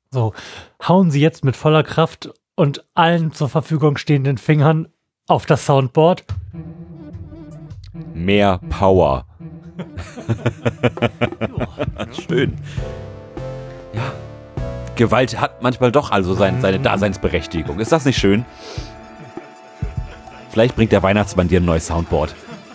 So, hauen Sie jetzt mit voller Kraft und allen zur Verfügung stehenden Fingern auf das Soundboard. Mehr Power. Schön. Ja. Gewalt hat manchmal doch also seine Daseinsberechtigung. Ist das nicht schön? Vielleicht bringt der Weihnachtsmann dir ein neues Soundboard.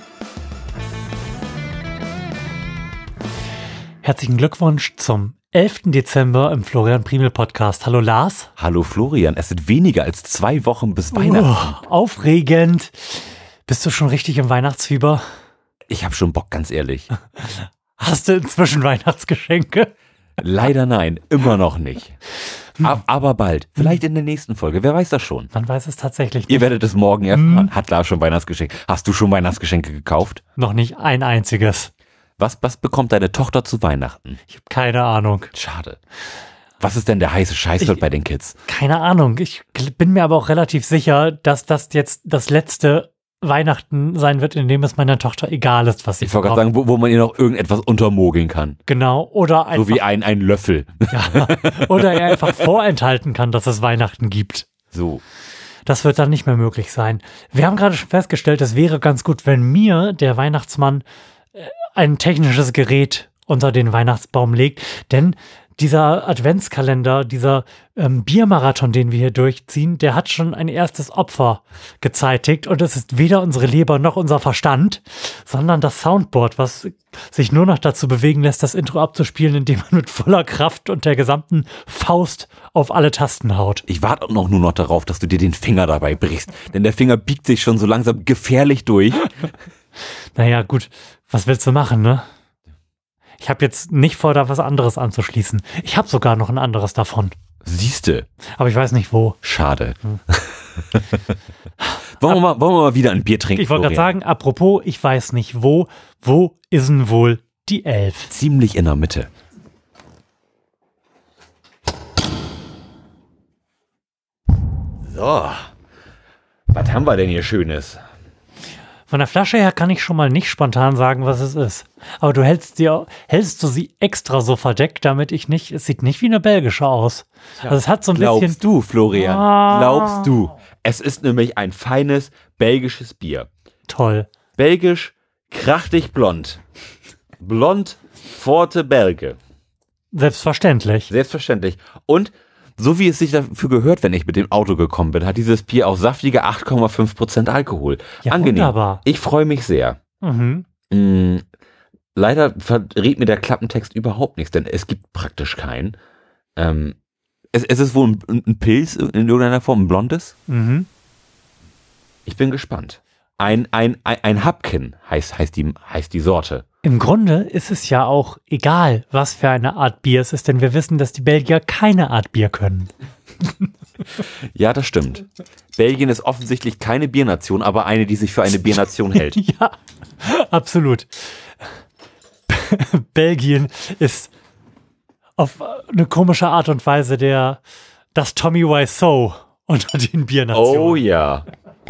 Herzlichen Glückwunsch zum 11. Dezember im Florian Primel Podcast. Hallo Lars. Hallo Florian, es sind weniger als 2 Wochen bis Weihnachten. Aufregend. Bist du schon richtig im Weihnachtsfieber? Ich habe schon Bock, ganz ehrlich. Hast du inzwischen Weihnachtsgeschenke? Leider nein, immer noch nicht. Aber bald, vielleicht in der nächsten Folge, wer weiß das schon. Man weiß es tatsächlich nicht. Ihr werdet es morgen erfahren. Hat Lars schon Weihnachtsgeschenke? Hast du schon Weihnachtsgeschenke gekauft? Noch nicht ein einziges. Was bekommt deine Tochter zu Weihnachten? Ich habe keine Ahnung. Schade. Was ist denn der heiße Scheiß bei den Kids? Keine Ahnung. Ich bin mir aber auch relativ sicher, dass das jetzt das letzte Weihnachten sein wird, in dem es meiner Tochter egal ist, was sie Ich wollte gerade sagen, wo man ihr noch irgendetwas untermogeln kann. Genau. Oder einfach, so wie ein Löffel. Ja, oder er einfach vorenthalten kann, dass es Weihnachten gibt. So. Das wird dann nicht mehr möglich sein. Wir haben gerade schon festgestellt, es wäre ganz gut, wenn mir der Weihnachtsmann ein technisches Gerät unter den Weihnachtsbaum legt, denn dieser Adventskalender, dieser Biermarathon, den wir hier durchziehen, der hat schon ein erstes Opfer gezeitigt und es ist weder unsere Leber noch unser Verstand, sondern das Soundboard, was sich nur noch dazu bewegen lässt, das Intro abzuspielen, indem man mit voller Kraft und der gesamten Faust auf alle Tasten haut. Ich warte nur noch darauf, dass du dir den Finger dabei brichst, denn der Finger biegt sich schon so langsam gefährlich durch. Naja, gut, was willst du machen, ne? Ich habe jetzt nicht vor, da was anderes anzuschließen. Ich habe sogar noch ein anderes davon. Siehste. Aber ich weiß nicht wo. Schade. Wollen wir mal wieder ein Bier trinken? Ich wollte gerade sagen, apropos, ich weiß nicht wo ist denn wohl die 11? Ziemlich in der Mitte. So. Was haben wir denn hier Schönes? Von der Flasche her kann ich schon mal nicht spontan sagen, was es ist. Aber du hältst du sie extra so verdeckt, damit es sieht nicht wie eine belgische aus. Ja. Also es hat so ein bisschen... Glaubst du, Florian? Glaubst du? Es ist nämlich ein feines belgisches Bier. Toll. Belgisch, krachtig blond. Blond, Forte Belge. Selbstverständlich. Selbstverständlich. Und so wie es sich dafür gehört, wenn ich mit dem Auto gekommen bin, hat dieses Bier auch saftige 8,5% Alkohol. Ja, angenehm. Wunderbar. Ich freue mich sehr. Mhm. Leider verrät mir der Klappentext überhaupt nichts, denn es gibt praktisch keinen. Es ist wohl ein Pilz in irgendeiner Form, ein blondes. Mhm. Ich bin gespannt. Ein Hapkin heißt die Sorte. Im Grunde ist es ja auch egal, was für eine Art Bier es ist, denn wir wissen, dass die Belgier keine Art Bier können. Ja, das stimmt. Belgien ist offensichtlich keine Biernation, aber eine, die sich für eine Biernation hält. Ja, absolut. Belgien ist auf eine komische Art und Weise das Tommy Wiseau unter den Biernationen. Oh ja.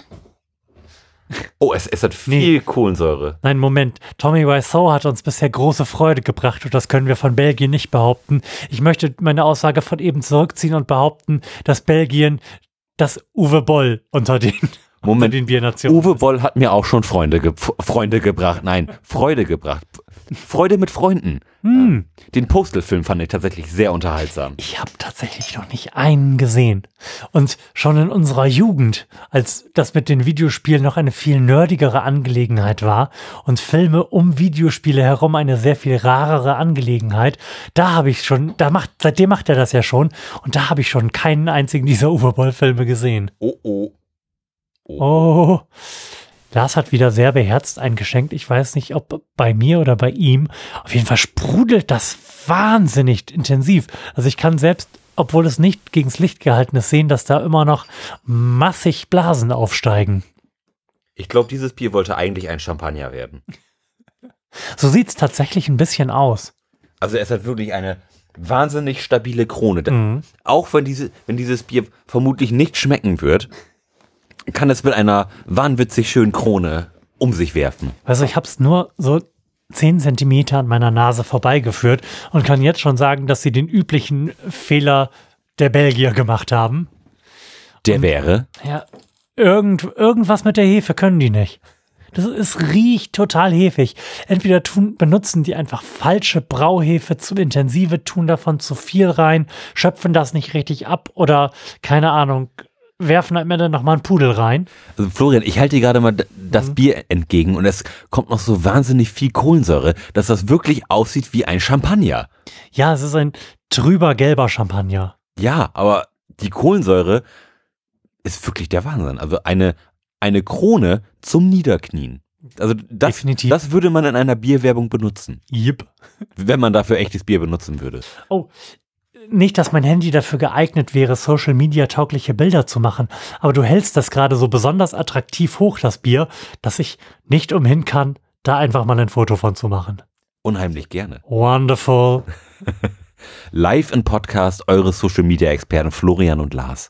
Oh, es hat viel Kohlensäure. Nein, Moment. Tommy Wiseau hat uns bisher große Freude gebracht und das können wir von Belgien nicht behaupten. Ich möchte meine Aussage von eben zurückziehen und behaupten, dass Belgien das Uwe Boll unter den Biernationen Uwe Boll hat mir auch schon Freude gebracht. Nein, Freude gebracht. Freude mit Freunden. Den Postal-Film fand ich tatsächlich sehr unterhaltsam. Ich habe tatsächlich noch nicht einen gesehen. Und schon in unserer Jugend, als das mit den Videospielen noch eine viel nerdigere Angelegenheit war und Filme um Videospiele herum eine sehr viel rarere Angelegenheit, seitdem macht er das ja schon und da habe ich schon keinen einzigen dieser Uwe Boll-Filme gesehen. Oh. Lars hat wieder sehr beherzt eingeschenkt. Ich weiß nicht, ob bei mir oder bei ihm. Auf jeden Fall sprudelt das wahnsinnig intensiv. Also ich kann selbst, obwohl es nicht gegens Licht gehalten ist, sehen, dass da immer noch massig Blasen aufsteigen. Ich glaube, dieses Bier wollte eigentlich ein Champagner werden. So sieht es tatsächlich ein bisschen aus. Also es hat wirklich eine wahnsinnig stabile Krone. Auch wenn dieses Bier vermutlich nicht schmecken wird, kann es mit einer wahnwitzig schönen Krone um sich werfen. Also ich habe es nur so 10 Zentimeter an meiner Nase vorbeigeführt und kann jetzt schon sagen, dass sie den üblichen Fehler der Belgier gemacht haben. Der wäre? Ja, irgendwas mit der Hefe können die nicht. Es riecht total hefig. Entweder benutzen die einfach falsche Brauhefe zu intensive, tun davon zu viel rein, schöpfen das nicht richtig ab oder, keine Ahnung, werfen am Ende nochmal einen Pudel rein. Also Florian, ich halte dir gerade mal das Bier entgegen und es kommt noch so wahnsinnig viel Kohlensäure, dass das wirklich aussieht wie ein Champagner. Ja, es ist ein trüber gelber Champagner. Ja, aber die Kohlensäure ist wirklich der Wahnsinn. Also eine Krone zum Niederknien. Also das würde man in einer Bierwerbung benutzen. Yep. Wenn man dafür echtes Bier benutzen würde. Oh, nicht, dass mein Handy dafür geeignet wäre, Social-Media-taugliche Bilder zu machen, aber du hältst das gerade so besonders attraktiv hoch, das Bier, dass ich nicht umhin kann, da einfach mal ein Foto von zu machen. Unheimlich gerne. Wonderful. Live im Podcast eure Social-Media-Experten Florian und Lars.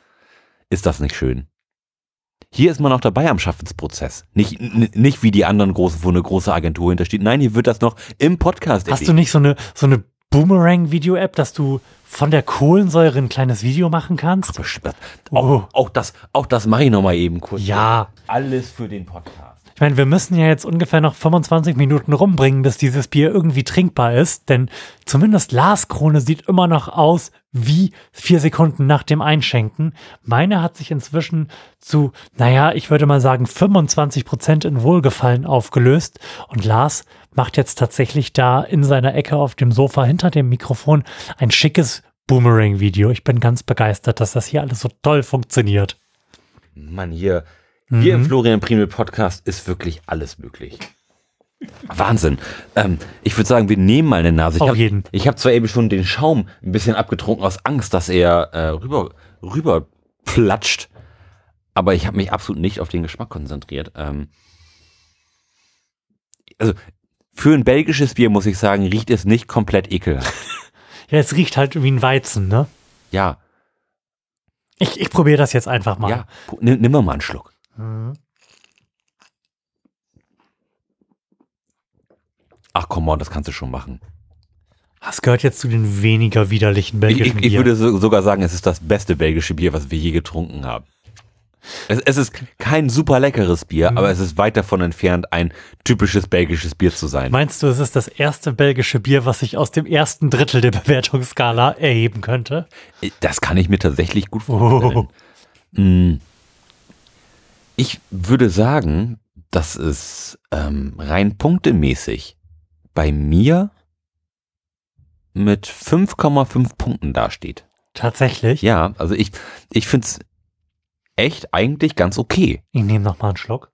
Ist das nicht schön? Hier ist man auch dabei am Schaffensprozess. Nicht wie die anderen großen, wo eine große Agentur hintersteht. Nein, hier wird das noch im Podcast Hast du nicht so eine Boomerang-Video-App, dass du von der Kohlensäure ein kleines Video machen kannst? Auch das mache ich nochmal eben kurz. Ja. Alles für den Podcast. Ich meine, wir müssen ja jetzt ungefähr noch 25 Minuten rumbringen, bis dieses Bier irgendwie trinkbar ist, denn zumindest Lars Krone sieht immer noch aus wie 4 Sekunden nach dem Einschenken. Meine hat sich inzwischen zu, ich würde mal sagen 25% in Wohlgefallen aufgelöst und Lars macht jetzt tatsächlich da in seiner Ecke auf dem Sofa hinter dem Mikrofon ein schickes Boomerang-Video. Ich bin ganz begeistert, dass das hier alles so toll funktioniert. Mann, hier im Florian Primel Podcast ist wirklich alles möglich. Wahnsinn. Ich würde sagen, wir nehmen mal eine Nase. Ich hab zwar eben schon den Schaum ein bisschen abgetrunken aus Angst, dass er rüber platscht, aber ich habe mich absolut nicht auf den Geschmack konzentriert. Also für ein belgisches Bier, muss ich sagen, riecht es nicht komplett ekelhaft. Ja, es riecht halt wie ein Weizen, ne? Ja. Ich probiere das jetzt einfach mal. Ja, nimm mal einen Schluck. Ach komm on, das kannst du schon machen. Das gehört jetzt zu den weniger widerlichen belgischen Bier. Ich würde sogar sagen, es ist das beste belgische Bier, was wir je getrunken haben. Es ist kein super leckeres Bier, aber es ist weit davon entfernt, ein typisches belgisches Bier zu sein. Meinst du, es ist das erste belgische Bier, was sich aus dem ersten Drittel der Bewertungsskala erheben könnte? Das kann ich mir tatsächlich gut vorstellen. Ich würde sagen, dass es rein punktemäßig bei mir mit 5,5 Punkten dasteht. Tatsächlich? Ja, also ich finde es echt eigentlich ganz okay. Ich nehme noch mal einen Schluck.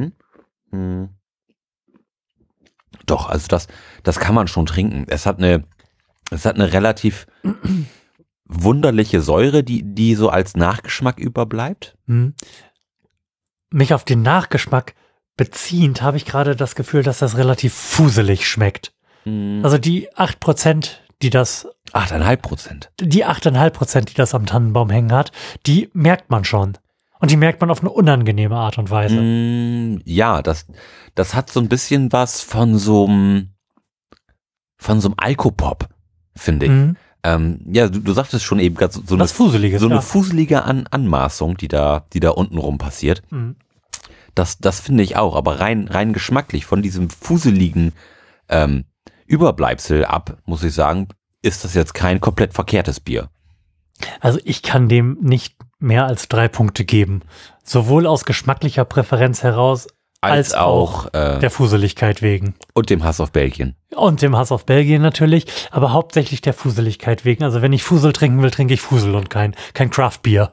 Doch, also das kann man schon trinken. Es hat eine relativ wunderliche Säure, die so als Nachgeschmack überbleibt. Mich auf den Nachgeschmack beziehend habe ich gerade das Gefühl, dass das relativ fuselig schmeckt. Also die 8%, die das 8,5%. Die 8,5%, die das am Tannenbaum hängen hat, die merkt man schon. Und die merkt man auf eine unangenehme Art und Weise. Ja, das hat so ein bisschen was von so einem Alkopop, finde ich. Ja, du sagtest schon eben gerade so eine fuselige Anmaßung, die da unten rum passiert. Das finde ich auch, aber rein geschmacklich von diesem fuseligen Überbleibsel ab, muss ich sagen, ist das jetzt kein komplett verkehrtes Bier. Also ich kann dem nicht mehr als 3 Punkte geben. Sowohl aus geschmacklicher Präferenz heraus, als auch der Fuseligkeit wegen. Und dem Hass auf Belgien. Und dem Hass auf Belgien natürlich, aber hauptsächlich der Fuseligkeit wegen. Also wenn ich Fusel trinken will, trinke ich Fusel und kein Craft-Bier.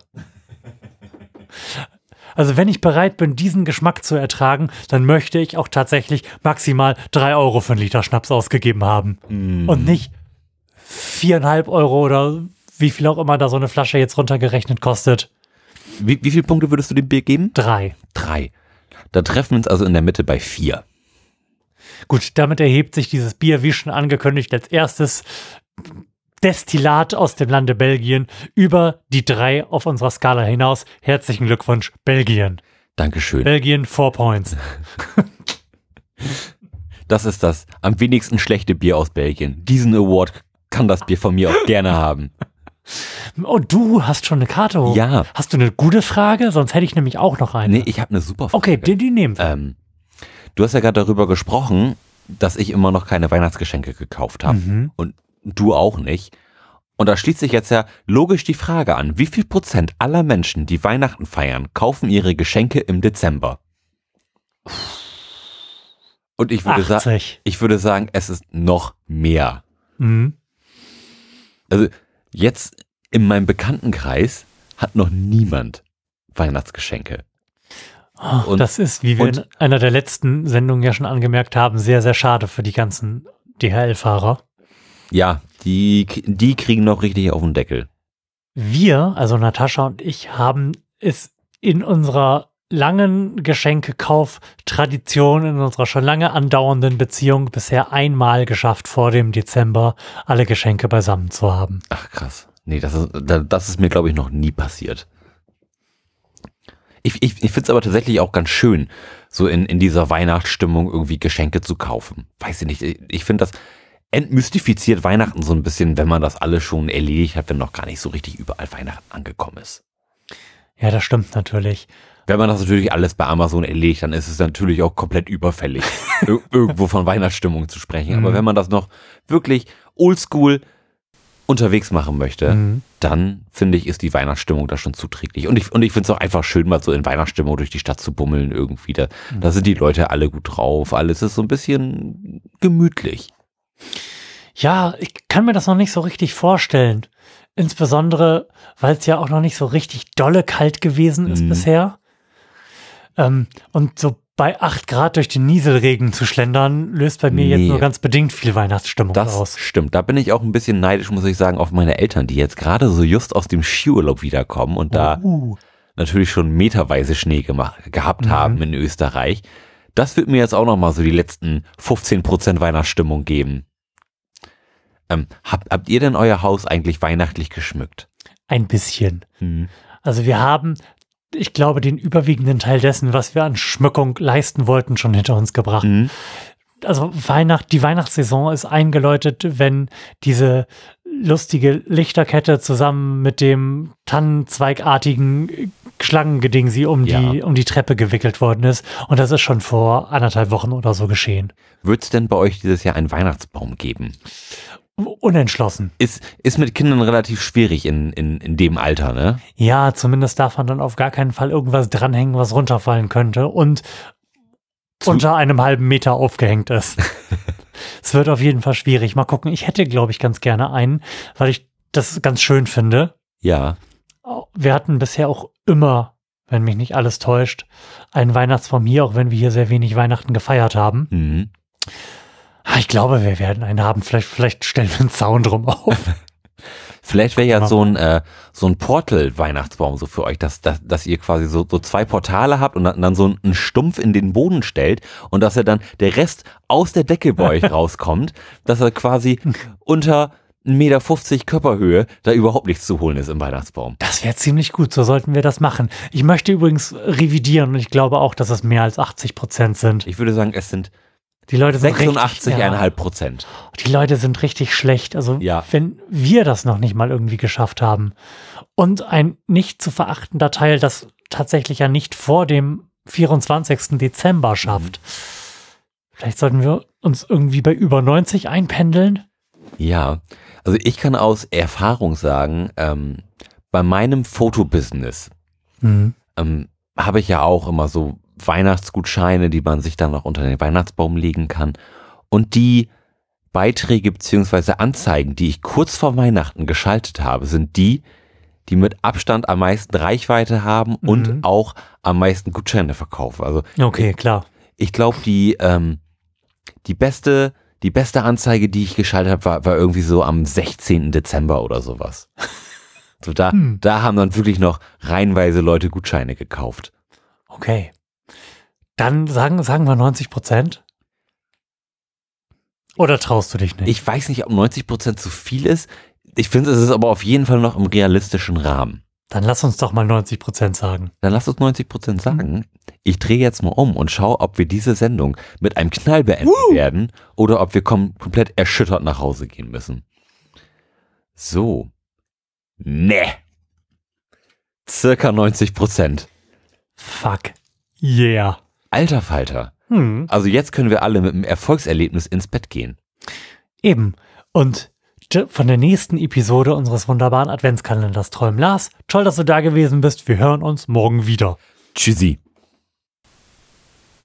Also wenn ich bereit bin, diesen Geschmack zu ertragen, dann möchte ich auch tatsächlich maximal 3 Euro für einen Liter Schnaps ausgegeben haben. Und nicht 4,5 Euro oder wie viel auch immer da so eine Flasche jetzt runtergerechnet kostet. Wie viele Punkte würdest du dem Bier geben? 3. Da treffen wir uns also in der Mitte bei 4. Gut, damit erhebt sich dieses Bier, wie schon angekündigt, als erstes Destillat aus dem Lande Belgien über die 3 auf unserer Skala hinaus. Herzlichen Glückwunsch, Belgien. Dankeschön. Belgien, 4 points. Das ist das am wenigsten schlechte Bier aus Belgien. Diesen Award kann das Bier von mir auch gerne haben. Oh, du hast schon eine Karte hoch. Ja. Hast du eine gute Frage? Sonst hätte ich nämlich auch noch eine. Nee, ich habe eine super Frage. Okay, die nehmen wir. Du hast ja gerade darüber gesprochen, dass ich immer noch keine Weihnachtsgeschenke gekauft habe. Und du auch nicht. Und da schließt sich jetzt ja logisch die Frage an, wie viel Prozent aller Menschen, die Weihnachten feiern, kaufen ihre Geschenke im Dezember? Und ich würde sagen, es ist noch mehr. Also jetzt in meinem Bekanntenkreis hat noch niemand Weihnachtsgeschenke. Und das ist, wie wir in einer der letzten Sendungen ja schon angemerkt haben, sehr, sehr schade für die ganzen DHL-Fahrer. Ja, die kriegen noch richtig auf den Deckel. Wir, also Natascha und ich, haben es in unserer langen Geschenkekauf-Tradition, in unserer schon lange andauernden Beziehung bisher einmal geschafft, vor dem Dezember alle Geschenke beisammen zu haben. Ach krass. Nee, das ist mir, glaube ich, noch nie passiert. Ich finde es aber tatsächlich auch ganz schön, so in dieser Weihnachtsstimmung irgendwie Geschenke zu kaufen. Weiß ich nicht, ich finde das entmystifiziert Weihnachten so ein bisschen, wenn man das alles schon erledigt hat, wenn noch gar nicht so richtig überall Weihnachten angekommen ist. Ja, das stimmt natürlich. Wenn man das natürlich alles bei Amazon erledigt, dann ist es natürlich auch komplett überfällig, irgendwo von Weihnachtsstimmung zu sprechen. Aber wenn man das noch wirklich oldschool unterwegs machen möchte, dann finde ich, ist die Weihnachtsstimmung da schon zuträglich. Und ich finde es auch einfach schön, mal so in Weihnachtsstimmung durch die Stadt zu bummeln irgendwie. Da sind die Leute alle gut drauf, alles ist so ein bisschen gemütlich. Ja, ich kann mir das noch nicht so richtig vorstellen. Insbesondere, weil es ja auch noch nicht so richtig dolle kalt gewesen ist bisher. Und so bei 8 Grad durch den Nieselregen zu schlendern, löst bei mir jetzt nur ganz bedingt viel Weihnachtsstimmung aus. Das stimmt. Da bin ich auch ein bisschen neidisch, muss ich sagen, auf meine Eltern, die jetzt gerade so just aus dem Skiurlaub wiederkommen und da natürlich schon meterweise Schnee gehabt haben in Österreich. Das wird mir jetzt auch noch mal so die letzten 15% Weihnachtsstimmung geben. Habt ihr denn euer Haus eigentlich weihnachtlich geschmückt? Ein bisschen. Also wir haben, ich glaube, den überwiegenden Teil dessen, was wir an Schmückung leisten wollten, schon hinter uns gebracht. Also die Weihnachtssaison ist eingeläutet, wenn diese lustige Lichterkette zusammen mit dem tannenzweigartigen Schlangengedingsi um die Treppe gewickelt worden ist. Und das ist schon vor 1,5 Wochen oder so geschehen. Wird es denn bei euch dieses Jahr einen Weihnachtsbaum geben? Unentschlossen. Ist mit Kindern relativ schwierig in dem Alter, ne? Ja, zumindest darf man dann auf gar keinen Fall irgendwas dranhängen, was runterfallen könnte und unter einem halben Meter aufgehängt ist. Es wird auf jeden Fall schwierig. Mal gucken. Ich hätte, glaube ich, ganz gerne einen, weil ich das ganz schön finde. Ja. Wir hatten bisher auch immer, wenn mich nicht alles täuscht, einen Weihnachtsbaum hier, auch wenn wir hier sehr wenig Weihnachten gefeiert haben. Ich glaube, wir werden einen haben. Vielleicht stellen wir einen Zaun drum auf. Vielleicht wäre ja so ein Portal-Weihnachtsbaum so für euch, dass ihr quasi so 2 Portale habt und dann so einen Stumpf in den Boden stellt und dass er dann der Rest aus der Decke bei euch rauskommt, dass er quasi unter 1,50 Meter Körperhöhe da überhaupt nichts zu holen ist im Weihnachtsbaum. Das wäre ziemlich gut, so sollten wir das machen. Ich möchte übrigens revidieren und ich glaube auch, dass es mehr als 80% sind. Ich würde sagen, es sind die Leute sind 86,5%. Die Leute sind richtig schlecht. Also wenn wir das noch nicht mal irgendwie geschafft haben und ein nicht zu verachtender Teil das tatsächlich ja nicht vor dem 24. Dezember schafft, vielleicht sollten wir uns irgendwie bei über 90 einpendeln. Ja, also ich kann aus Erfahrung sagen, bei meinem Fotobusiness habe ich ja auch immer so Weihnachtsgutscheine, die man sich dann noch unter den Weihnachtsbaum legen kann. Und die Beiträge bzw. Anzeigen, die ich kurz vor Weihnachten geschaltet habe, sind die mit Abstand am meisten Reichweite haben und auch am meisten Gutscheine verkaufen. Also okay, klar. Ich glaube, die beste Anzeige, die ich geschaltet habe, war irgendwie so am 16. Dezember oder sowas. So da haben dann wirklich noch reihenweise Leute Gutscheine gekauft. Okay. Dann sagen wir 90%? Oder traust du dich nicht? Ich weiß nicht, ob 90% zu viel ist. Ich finde, es ist aber auf jeden Fall noch im realistischen Rahmen. Dann lass uns doch mal 90% sagen. Dann lass uns 90% sagen. Ich drehe jetzt mal um und schaue, ob wir diese Sendung mit einem Knall beenden werden oder ob wir komplett erschüttert nach Hause gehen müssen. So. Nee. Circa 90%. Fuck. Yeah. Alter Falter. Also jetzt können wir alle mit einem Erfolgserlebnis ins Bett gehen. Eben. Und von der nächsten Episode unseres wunderbaren Adventskalenders träumen Lars. Toll, dass du da gewesen bist. Wir hören uns morgen wieder. Tschüssi.